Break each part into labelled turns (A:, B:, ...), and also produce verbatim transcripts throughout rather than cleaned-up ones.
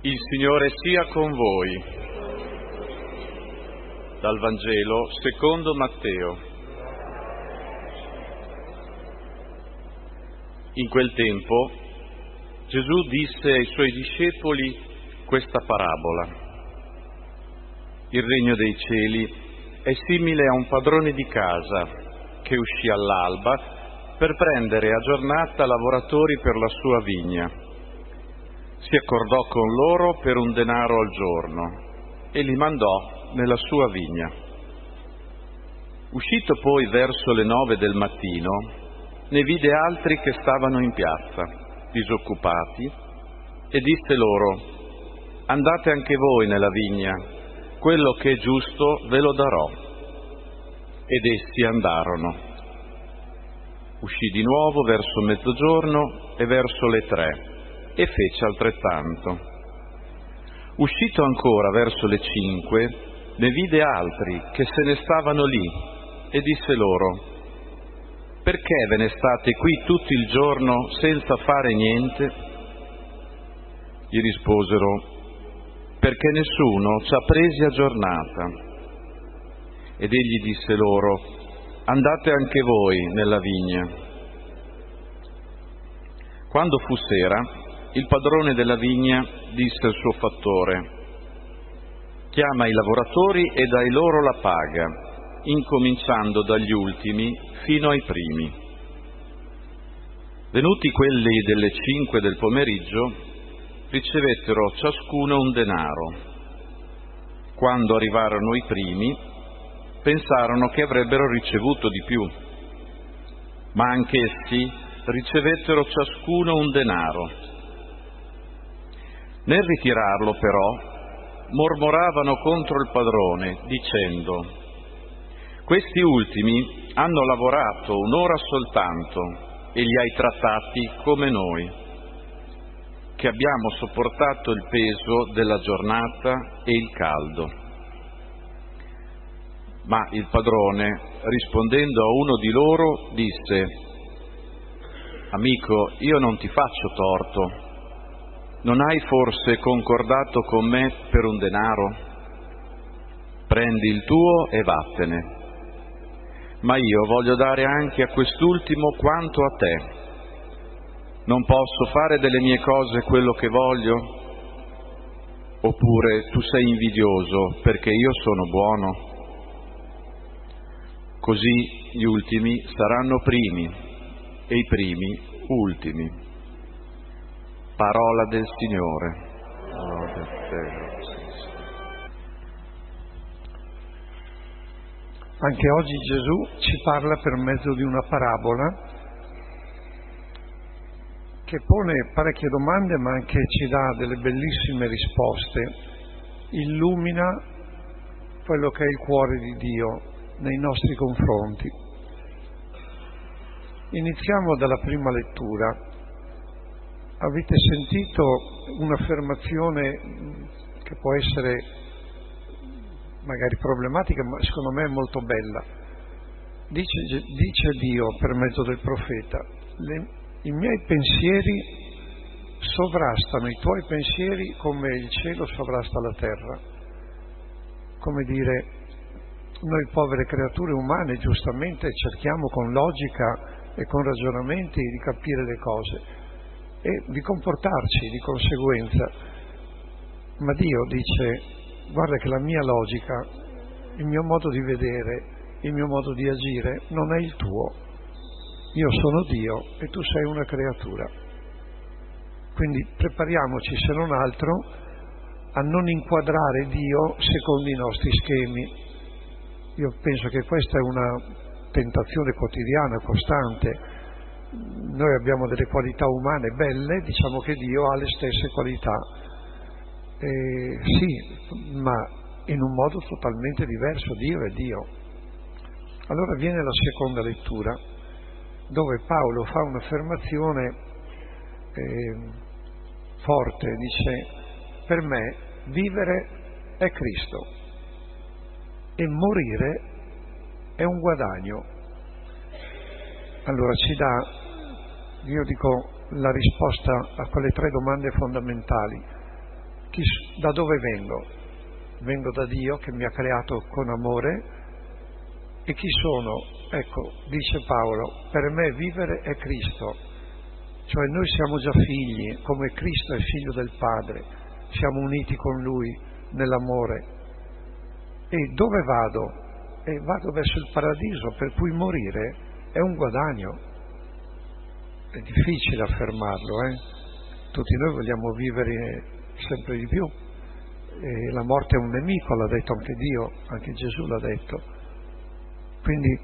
A: Il Signore sia con voi. Dal Vangelo secondo Matteo. In quel tempo Gesù disse ai suoi discepoli questa parabola. Il regno dei cieli è simile a un padrone di casa che uscì all'alba per prendere a giornata lavoratori per la sua vigna. Si accordò con loro per un denaro al giorno e li mandò nella sua vigna. Uscito poi verso le nove del mattino, ne vide altri che stavano in piazza, disoccupati, e disse loro: andate anche voi nella vigna, quello che è giusto ve lo darò. Ed essi andarono. Uscì di nuovo verso mezzogiorno e verso le tre, e fece altrettanto. Uscito ancora verso le cinque, ne vide altri che se ne stavano lì, e disse loro: perché ve ne state qui tutto il giorno senza fare niente? Gli risposero: perché nessuno ci ha presi a giornata. Ed egli disse loro: andate anche voi nella vigna. Quando fu sera, il padrone della vigna disse al suo fattore: chiama i lavoratori e dai loro la paga, incominciando dagli ultimi fino ai primi. Venuti quelli delle cinque del pomeriggio, ricevettero ciascuno un denaro. Quando arrivarono i primi, pensarono che avrebbero ricevuto di più, ma anch'essi ricevettero ciascuno un denaro. Nel ritirarlo, però, mormoravano contro il padrone, dicendo: questi ultimi hanno lavorato un'ora soltanto e li hai trattati come noi, che abbiamo sopportato il peso della giornata e il caldo. Ma il padrone, rispondendo a uno di loro, disse: amico, io non ti faccio torto. Non hai forse concordato con me per un denaro? Prendi il tuo e vattene. Ma io voglio dare anche a quest'ultimo quanto a te. Non posso fare delle mie cose quello che voglio? Oppure tu sei invidioso perché io sono buono? Così gli ultimi saranno primi e i primi ultimi. Parola del Signore. Lode a te.
B: Anche oggi Gesù ci parla per mezzo di una parabola che pone parecchie domande, ma anche ci dà delle bellissime risposte, illumina quello che è il cuore di Dio nei nostri confronti. Iniziamo dalla prima lettura. Avete sentito un'affermazione che può essere magari problematica, ma secondo me è molto bella. Dice, dice Dio per mezzo del profeta: le, i miei pensieri sovrastano i tuoi pensieri come il cielo sovrasta la terra. Come dire, noi povere creature umane giustamente cerchiamo con logica e con ragionamenti di capire le cose e di comportarci di conseguenza, ma Dio dice: guarda che la mia logica, il mio modo di vedere, il mio modo di agire non è il tuo. Io sono Dio e tu sei una creatura. Quindi prepariamoci, se non altro, a non inquadrare Dio secondo i nostri schemi. Io penso che questa è una tentazione quotidiana, costante. Noi abbiamo delle qualità umane belle, diciamo che Dio ha le stesse qualità. Eh, sì, ma in un modo totalmente diverso. Dio è Dio. Allora viene la seconda lettura, dove Paolo fa un'affermazione eh, forte, dice: per me vivere è Cristo e morire è un guadagno. Allora ci dà, io dico, la risposta a quelle tre domande fondamentali. chi, da dove vengo? Vengo da Dio che mi ha creato con amore. E chi sono? Ecco, dice Paolo, per me vivere è Cristo. Cioè noi siamo già figli, come Cristo è figlio del Padre, siamo uniti con Lui nell'amore. E dove vado? E vado verso il paradiso, per cui morire è un guadagno. È difficile affermarlo, eh? Tutti noi vogliamo vivere sempre di più. E la morte è un nemico, l'ha detto anche Dio, anche Gesù l'ha detto. Quindi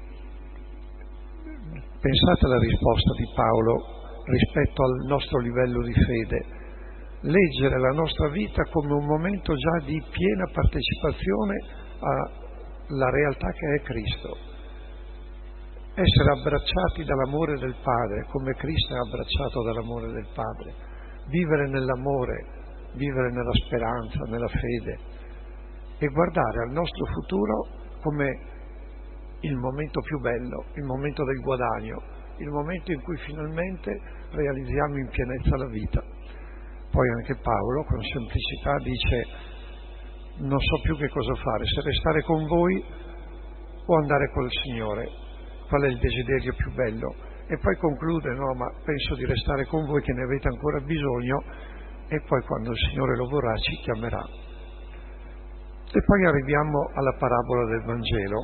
B: pensate alla risposta di Paolo rispetto al nostro livello di fede. Leggere la nostra vita come un momento già di piena partecipazione alla realtà che è Cristo. Essere abbracciati dall'amore del Padre, come Cristo è abbracciato dall'amore del Padre. Vivere nell'amore, vivere nella speranza, nella fede. E guardare al nostro futuro come il momento più bello, il momento del guadagno, il momento in cui finalmente realizziamo in pienezza la vita. Poi anche Paolo con semplicità dice: non so più che cosa fare, se restare con voi o andare col Signore, qual è il desiderio più bello? E poi conclude: no, ma penso di restare con voi che ne avete ancora bisogno, e poi quando il Signore lo vorrà ci chiamerà. E poi arriviamo alla parabola del Vangelo.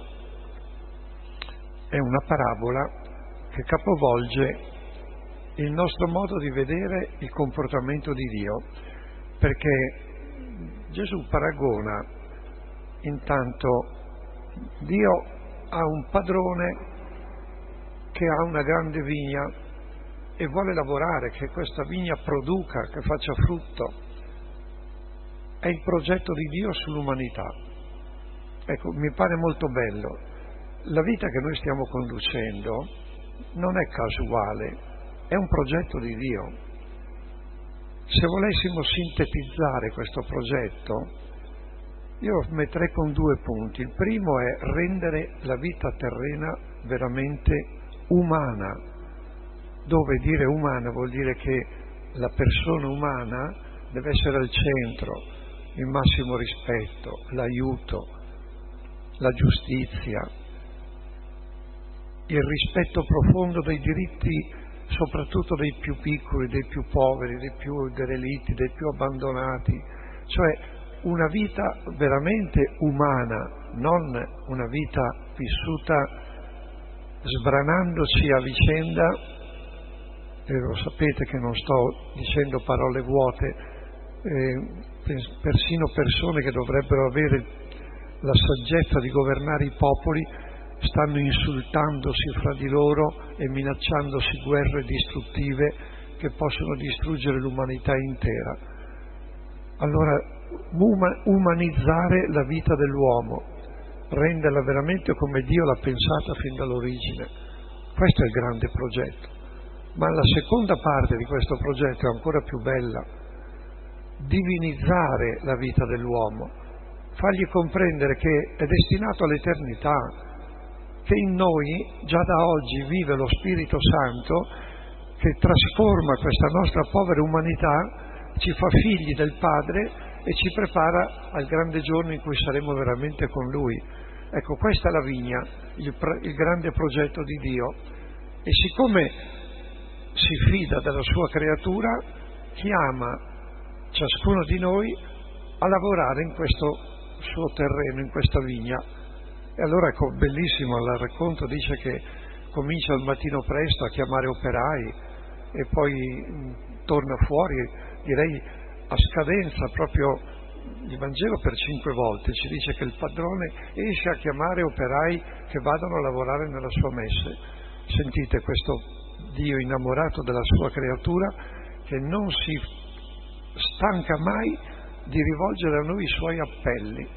B: È una parabola che capovolge il nostro modo di vedere il comportamento di Dio, perché Gesù paragona intanto Dio a un padrone che ha una grande vigna e vuole lavorare, che questa vigna produca, che faccia frutto. È il progetto di Dio sull'umanità. Ecco, mi pare molto bello. La vita che noi stiamo conducendo non è casuale, è un progetto di Dio. Se volessimo sintetizzare questo progetto, io lo metterei con due punti. Il primo è rendere la vita terrena veramente umana, dove dire umana vuol dire che la persona umana deve essere al centro, il massimo rispetto, l'aiuto, la giustizia, il rispetto profondo dei diritti, soprattutto dei più piccoli, dei più poveri, dei più derelitti, dei più abbandonati, cioè una vita veramente umana, non una vita vissuta sbranandoci a vicenda. E lo sapete che non sto dicendo parole vuote, eh, persino persone che dovrebbero avere la saggezza di governare i popoli stanno insultandosi fra di loro e minacciandosi guerre distruttive che possono distruggere l'umanità intera. Allora, uma- umanizzare la vita dell'uomo, renderla veramente come Dio l'ha pensata fin dall'origine. Questo è il grande progetto. Ma la seconda parte di questo progetto è ancora più bella: divinizzare la vita dell'uomo, fargli comprendere che è destinato all'eternità, che in noi già da oggi vive lo Spirito Santo che trasforma questa nostra povera umanità, ci fa figli del Padre e ci prepara al grande giorno in cui saremo veramente con Lui. Ecco, questa è la vigna, il, il grande progetto di Dio. E siccome si fida della sua creatura, chiama ciascuno di noi a lavorare in questo suo terreno, in questa vigna. E allora ecco, bellissimo, il racconto dice che comincia al mattino presto a chiamare operai e poi mh, torna fuori, direi a scadenza, proprio il Vangelo per cinque volte ci dice che il padrone esce a chiamare operai che vadano a lavorare nella sua messe. Sentite questo Dio innamorato della sua creatura che non si stanca mai di rivolgere a noi i suoi appelli.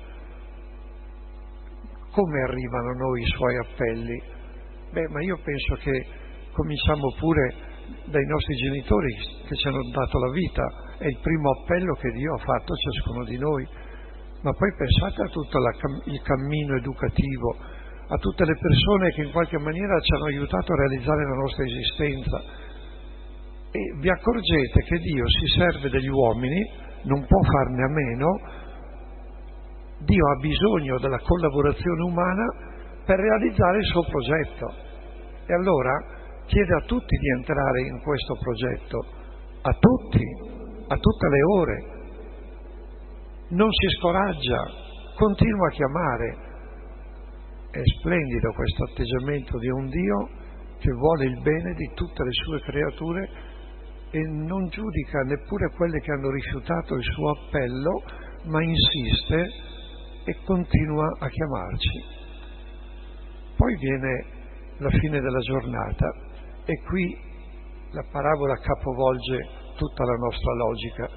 B: Come arrivano a noi i suoi appelli? Beh, ma io penso che cominciamo pure dai nostri genitori che ci hanno dato la vita, è il primo appello che Dio ha fatto a ciascuno di noi. Ma poi pensate a tutto la, il cammino educativo, a tutte le persone che in qualche maniera ci hanno aiutato a realizzare la nostra esistenza. E vi accorgete che Dio si serve degli uomini non può farne a meno. Dio ha bisogno della collaborazione umana per realizzare il suo progetto e allora chiede a tutti di entrare in questo progetto, a tutti, a tutte le ore. Non si scoraggia, continua a chiamare. È splendido questo atteggiamento di un Dio che vuole il bene di tutte le sue creature e non giudica neppure quelle che hanno rifiutato il suo appello, ma insiste e continua a chiamarci. Poi viene la fine della giornata e qui la parabola capovolge tutta la nostra logica,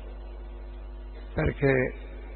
B: perché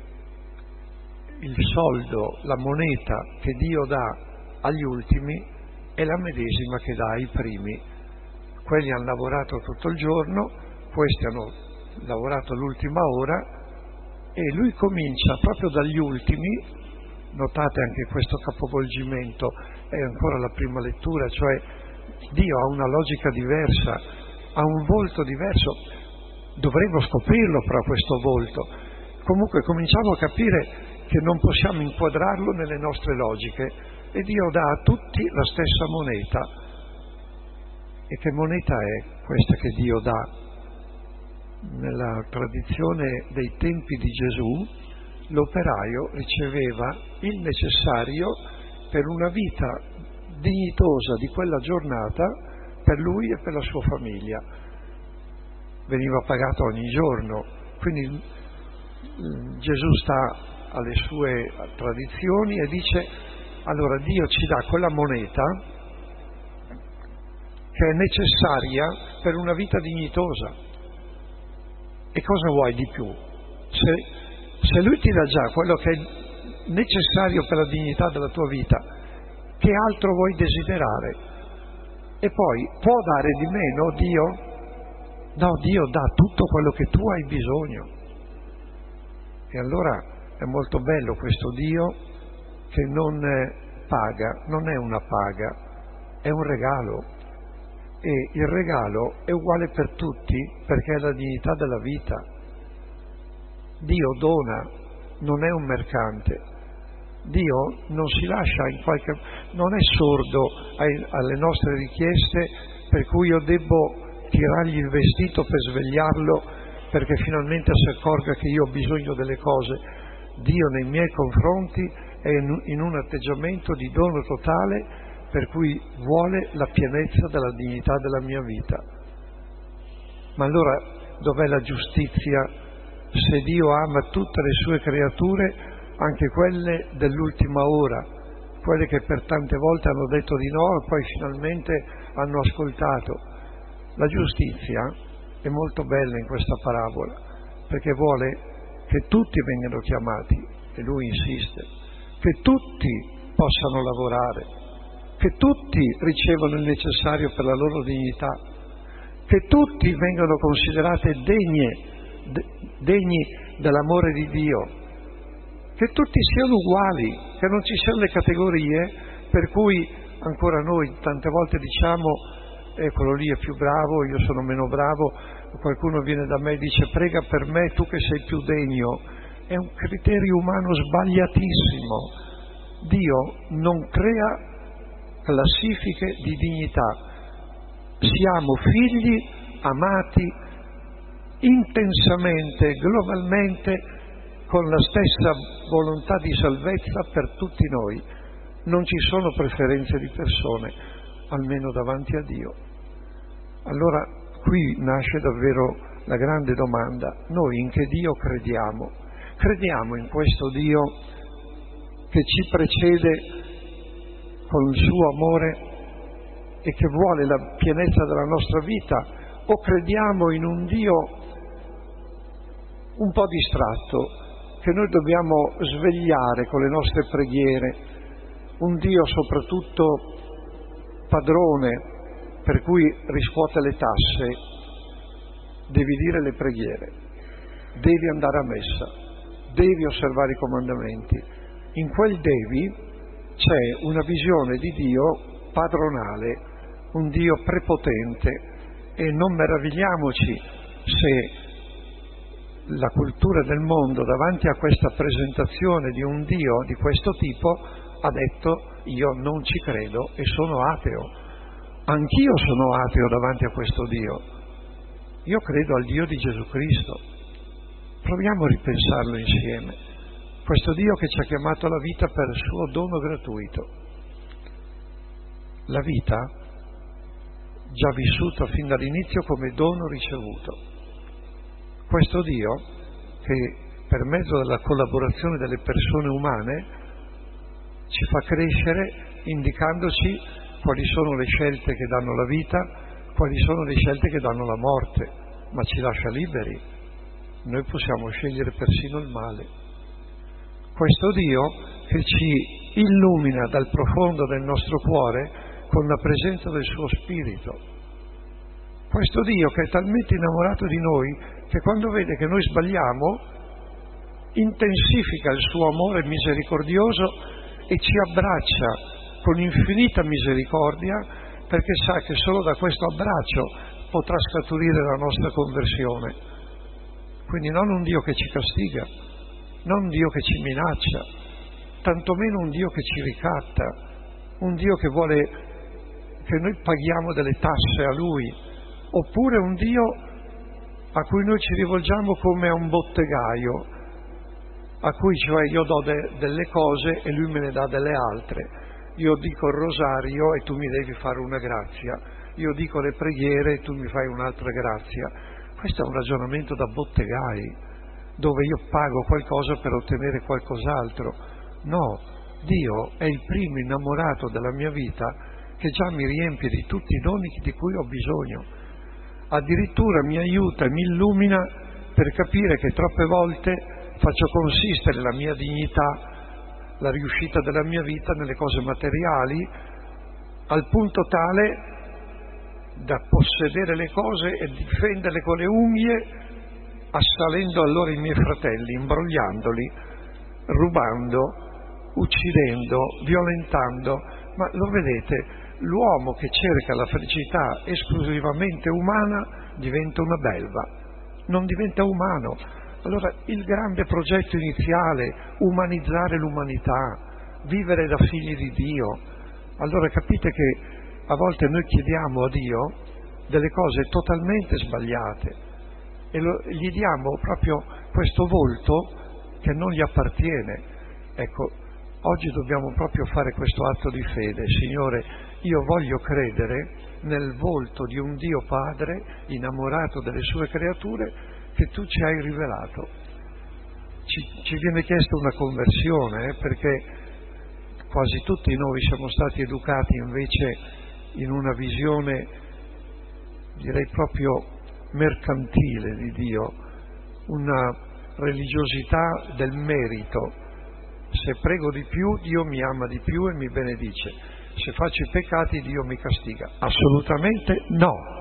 B: il soldo, la moneta che Dio dà agli ultimi è la medesima che dà ai primi. Quelli hanno lavorato tutto il giorno, questi hanno lavorato l'ultima ora e lui comincia proprio dagli ultimi. Notate anche questo capovolgimento, è ancora la prima lettura, cioè Dio ha una logica diversa, ha un volto diverso, dovremmo scoprirlo però questo volto. Comunque cominciamo a capire che non possiamo inquadrarlo nelle nostre logiche e Dio dà a tutti la stessa moneta. E che moneta è questa che Dio dà? Nella tradizione dei tempi di Gesù, l'operaio riceveva il necessario per una vita dignitosa di quella giornata per lui e per la sua famiglia. Veniva pagato ogni giorno, quindi Gesù sta alle sue tradizioni e dice: allora Dio ci dà quella moneta che è necessaria per una vita dignitosa. E cosa vuoi di più? Se Se lui ti dà già quello che è necessario per la dignità della tua vita, che altro vuoi desiderare? E poi, può dare di meno Dio? No, Dio dà tutto quello che tu hai bisogno. E allora è molto bello questo Dio che non paga, non è una paga, è un regalo. E il regalo è uguale per tutti perché è la dignità della vita. Dio dona, non è un mercante. Dio non si lascia in qualche... non è sordo ai, alle nostre richieste per cui io debbo tirargli il vestito per svegliarlo perché finalmente si accorga che io ho bisogno delle cose. Dio nei miei confronti è in, in un atteggiamento di dono totale per cui vuole la pienezza della dignità della mia vita. Ma allora dov'è la giustizia? Se Dio ama tutte le sue creature, anche quelle dell'ultima ora, quelle che per tante volte hanno detto di no e poi finalmente hanno ascoltato. La giustizia è molto bella in questa parabola, perché vuole che tutti vengano chiamati, e lui insiste, che tutti possano lavorare, che tutti ricevano il necessario per la loro dignità, che tutti vengano considerate degne degni dell'amore di Dio, che tutti siano uguali, che non ci siano le categorie per cui ancora noi tante volte diciamo eh, quello lì è più bravo, io sono meno bravo, qualcuno viene da me e dice prega per me tu che sei più degno. È un criterio umano sbagliatissimo. Dio non crea classifiche di dignità. Siamo figli amati intensamente, globalmente, con la stessa volontà di salvezza per tutti noi. Non ci sono preferenze di persone, almeno davanti a Dio. Allora qui nasce davvero la grande domanda: noi in che Dio crediamo? Crediamo in questo Dio che ci precede con il suo amore e che vuole la pienezza della nostra vita, o crediamo in un Dio un po' distratto, che noi dobbiamo svegliare con le nostre preghiere, un Dio soprattutto padrone, per cui riscuote le tasse, devi dire le preghiere, devi andare a messa, devi osservare i comandamenti. In quel devi c'è una visione di Dio padronale, un Dio prepotente, e non meravigliamoci se la cultura del mondo davanti a questa presentazione di un Dio di questo tipo ha detto: io non ci credo e sono ateo. Anch'io sono ateo davanti a questo Dio. Io credo al Dio di Gesù Cristo. Proviamo a ripensarlo insieme. Questo Dio che ci ha chiamato alla vita per il suo dono gratuito. La vita già vissuta fin dall'inizio come dono ricevuto. Questo Dio che per mezzo della collaborazione delle persone umane ci fa crescere indicandoci quali sono le scelte che danno la vita, quali sono le scelte che danno la morte, ma ci lascia liberi. Noi possiamo scegliere persino il male. Questo Dio che ci illumina dal profondo del nostro cuore con la presenza del suo Spirito. Questo Dio che è talmente innamorato di noi che quando vede che noi sbagliamo intensifica il suo amore misericordioso e ci abbraccia con infinita misericordia, perché sa che solo da questo abbraccio potrà scaturire la nostra conversione. Quindi non un Dio che ci castiga, non un Dio che ci minaccia, tantomeno un Dio che ci ricatta, un Dio che vuole che noi paghiamo delle tasse a Lui, oppure un Dio a cui noi ci rivolgiamo come a un bottegaio, a cui cioè io do de- delle cose e Lui me ne dà delle altre. Io dico il rosario e tu mi devi fare una grazia, io dico le preghiere e tu mi fai un'altra grazia. Questo è un ragionamento da bottegai, dove io pago qualcosa per ottenere qualcos'altro. No, Dio è il primo innamorato della mia vita, che già mi riempie di tutti i doni di cui ho bisogno. Addirittura mi aiuta e mi illumina per capire che troppe volte faccio consistere la mia dignità, la riuscita della mia vita nelle cose materiali, al punto tale da possedere le cose e difenderle con le unghie, assalendo allora i miei fratelli, imbrogliandoli, rubando, uccidendo, violentando. Ma lo vedete, l'uomo che cerca la felicità esclusivamente umana diventa una belva, non diventa umano. Allora il grande progetto iniziale, umanizzare l'umanità, vivere da figli di Dio. Allora capite che a volte noi chiediamo a Dio delle cose totalmente sbagliate e lo, gli diamo proprio questo volto che non gli appartiene. Ecco, oggi dobbiamo proprio fare questo atto di fede. Signore, io voglio credere nel volto di un Dio Padre innamorato delle sue creature che tu ci hai rivelato. Ci, ci viene chiesta una conversione, eh, perché quasi tutti noi siamo stati educati invece in una visione, direi proprio mercantile di Dio, una religiosità del merito. Se prego di più, Dio mi ama di più e mi benedice. Se faccio i peccati, Dio mi castiga. Assolutamente no.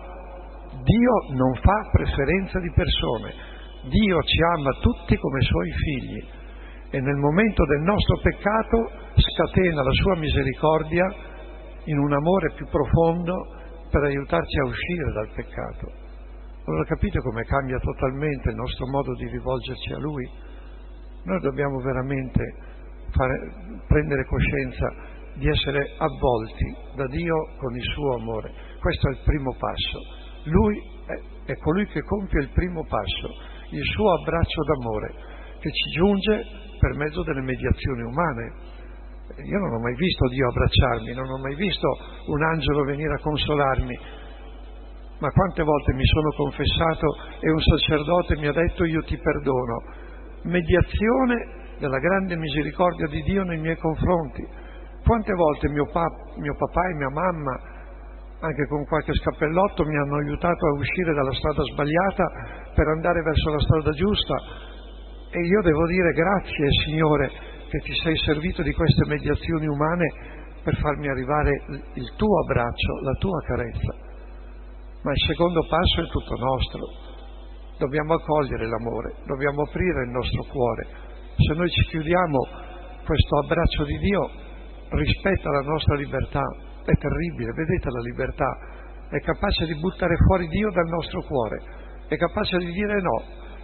B: Dio non fa preferenza di persone. Dio ci ama tutti come suoi figli e nel momento del nostro peccato scatena la sua misericordia in un amore più profondo per aiutarci a uscire dal peccato. Allora capite come cambia totalmente il nostro modo di rivolgerci a Lui? Noi dobbiamo veramente fare, prendere coscienza di essere avvolti da Dio con il suo amore. Questo è il primo passo. Lui è, è colui che compie il primo passo, il suo abbraccio d'amore, che ci giunge per mezzo delle mediazioni umane. Io non ho mai visto Dio abbracciarmi, non ho mai visto un angelo venire a consolarmi, ma quante volte mi sono confessato e un sacerdote mi ha detto io ti perdono. Mediazione della grande misericordia di Dio nei miei confronti. Quante volte mio, pap- mio papà e mia mamma, anche con qualche scappellotto, mi hanno aiutato a uscire dalla strada sbagliata per andare verso la strada giusta, e io devo dire grazie Signore che ti sei servito di queste mediazioni umane per farmi arrivare il tuo abbraccio, la tua carezza. Ma il secondo passo è tutto nostro. Dobbiamo accogliere l'amore, dobbiamo aprire il nostro cuore. Se noi ci chiudiamo, questo abbraccio di Dio rispetta la nostra libertà. È terribile, vedete la libertà? È capace di buttare fuori Dio dal nostro cuore, è capace di dire no,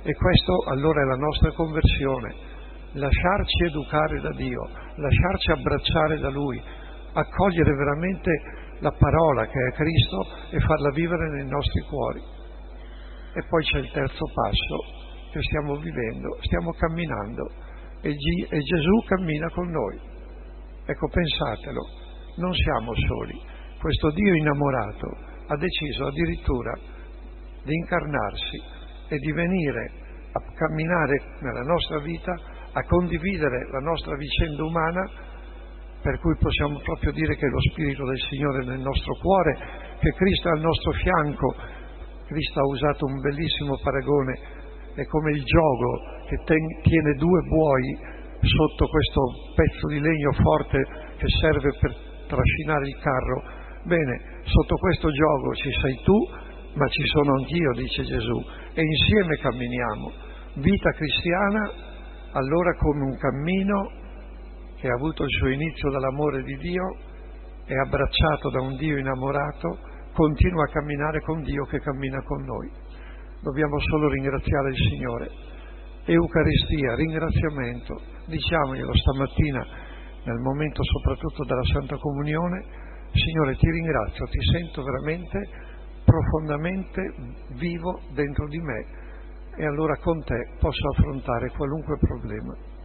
B: E questo allora è la nostra conversione, lasciarci educare da Dio, lasciarci abbracciare da Lui, accogliere veramente la parola che è Cristo e farla vivere nei nostri cuori. E poi c'è il terzo passo che stiamo vivendo, stiamo camminando e, G- e Gesù cammina con noi. Ecco, pensatelo, non siamo soli. Questo Dio innamorato ha deciso addirittura di incarnarsi e di venire a camminare nella nostra vita, a condividere la nostra vicenda umana, per cui possiamo proprio dire che lo Spirito del Signore è nel nostro cuore, che Cristo è al nostro fianco. Cristo ha usato un bellissimo paragone, è come il giogo che ten- tiene due buoi sotto questo pezzo di legno forte che serve per trascinare il carro. Bene, sotto questo giogo ci sei tu, ma ci sono anch'io, dice Gesù, e insieme camminiamo. Vita cristiana, allora, come un cammino che ha avuto il suo inizio dall'amore di Dio, è abbracciato da un Dio innamorato, continua a camminare con Dio che cammina con noi. Dobbiamo solo ringraziare il Signore. Eucaristia, ringraziamento, diciamoglielo stamattina nel momento soprattutto della Santa Comunione: Signore, ti ringrazio, ti sento veramente profondamente vivo dentro di me, e allora con te posso affrontare qualunque problema.